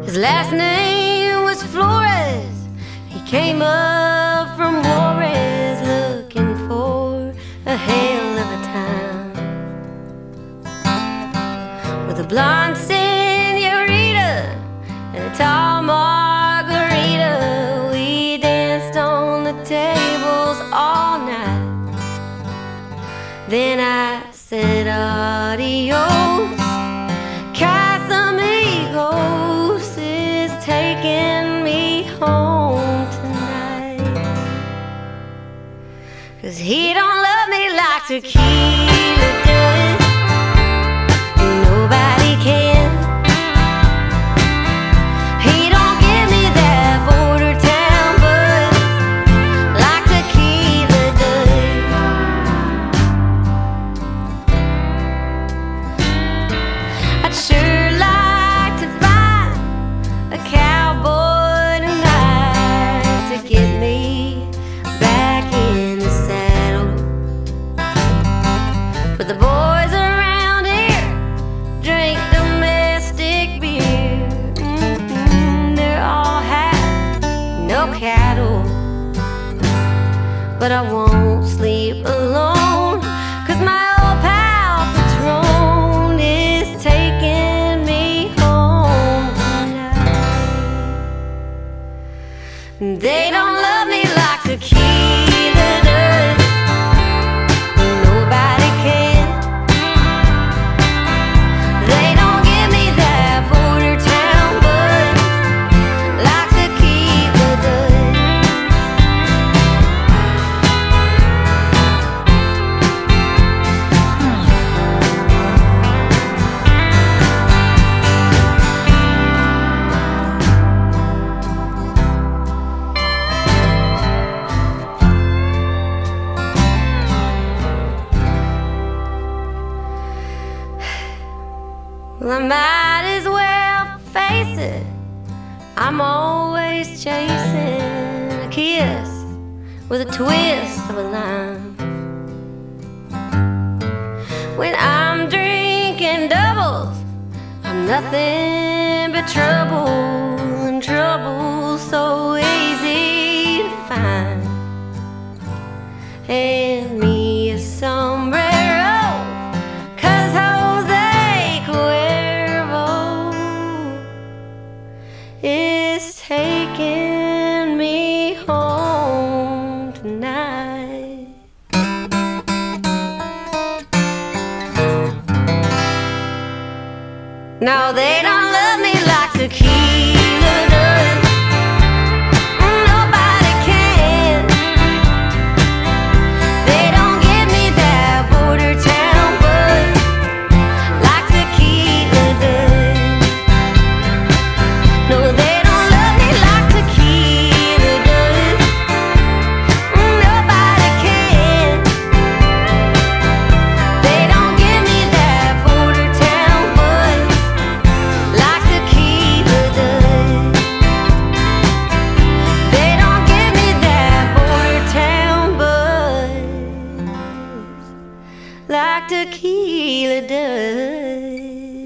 His last name was Flores. He came up from Juarez looking for a hell of a time. With a blonde senorita and a tall margarita, we danced on the tables all night. Then I said adios, Casamigos is taking me home tonight. 'Cause he don't love me like tequila does. Nobody can. He don't give me that border town buzz like tequila does. I'd sure like to find a cowboy tonight to get me back in the saddle. But the boys around here drink domestic beer. They're all have no cattle. But I won't sleep alone, 'cause my old pal Patron is taking me home tonight. They don't love me like tequila does. Nobody can. They don't give me that border town buzz like tequila does. Well, I might as well face it, I'm always chasing a kiss with a twist of a lime. When I'm drinking doubles, I'm nothing but trouble, and trouble's so easy to find. Hand me a sombrero, 'cause Jose Cuervo is taking me home tonight. No, they don't love me like tequila does. Nobody can. They don't give me that border town buzz like tequila does. No, they don't love me like tequila does. Nobody can. They don't give me that border town buzz like tequila does. They don't give me that border town buzz like tequila does.